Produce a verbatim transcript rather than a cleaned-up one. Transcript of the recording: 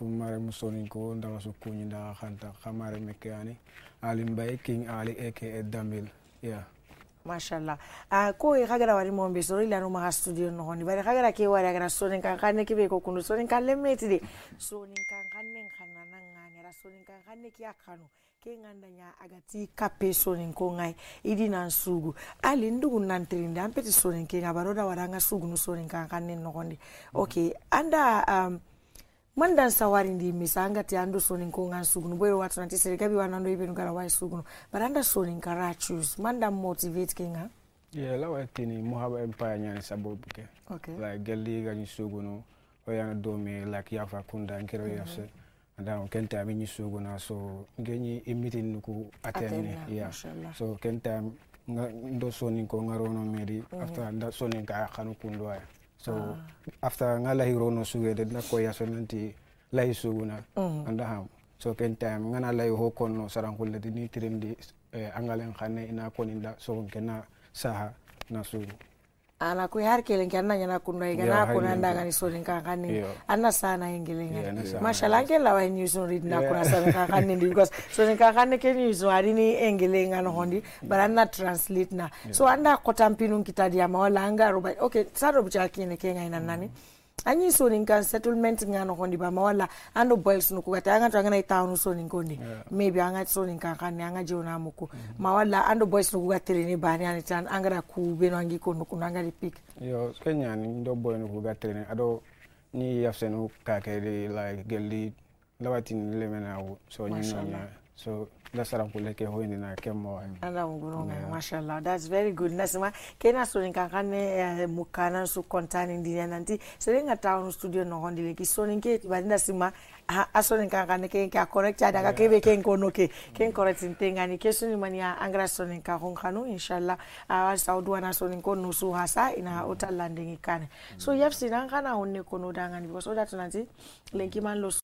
mare musoni ko ndaga su kunyi ndaga khanta khamare mekani Ali Mbaye King Ali aka Damil yeah mashallah ah ko e kagara wari mo be soro ilano ma studio no honi bari kagara ke wari agara sonin kan kanne ke be ko kunu sonin kan lemeti de sonin kan kanne kanana nganya sonin kan kanne ki akano ke nganda nya agati kape sonin ko ngai idina nsugu ali ndugu nantrinde ampeti sonin ke ngabaroda waranga sugu no sonin kan kanne no hondi okay anda um mandan sawari ndi misanga ti ando sonin ko ngan sugunu boyo watu nanti serikabi wanando ibenu kala wai sugunu baranda sonin kara choose mandan motivate kinga yeah lawa tini muhaba empire nyani sabobu ke okay like gelli gani sugunu oyana domi like yafa kunda nkero yafse anda kenta mi suguna so ngeni imitin ku atene yeah so kenta ndo sonin ko ngarono medi after nda sonin ka khanu kundwa so ah. after ngala hiro no sugede na ko yaso nanti lay suguna mm. anda ham so ken time ngana lay ho konno sarankulle ni tirindi eh, angalen khane ina koninda so kena saha na sugu ana ko har kelen kanna nyana kunno e gana ko nanda ngani so nin kan kanni anna sana ingelenga yeah, mashallah ke lawa ni so rid na kuna sana kan kanni because so nin kan kanni ke ni so ari ni engelenga no hondi baranna translate na yeah. So anda ko tampinu kitadi ya mawala anga roba okay saro bucha kine kenga ina nani anyi so nin kan settlement ngano hondi ba mawala ando boys no kugata anga twanga na town so nin kondi yeah. Maybe anga so nin kan kanni anga jona muko mm -hmm. Mawala ando boys no kugatele ni bani ani tan anga ku beno angi ko no kunanga pick yo Kenya ni ndo boy no kugatele ado ni yafsenu kakeli like gelli lawatin lemena so ni so da saram kuleke hoini na kemo ala nguro mashallah that's very good nasema kena so nin kankane mukana su kontani ndinya nanti serenga town studio no hondile ki so ninke badinda sima aso nin kankane ke ka correct ada ka kebe ken kono ke ken correct ntenga ni kesu ni mania angra so nin ka honkanu inshallah a saudu na so nin kono su hasa ina hotel landing ikane so yafsi nan kana honne kono dangani because oda tunanti lenki man lo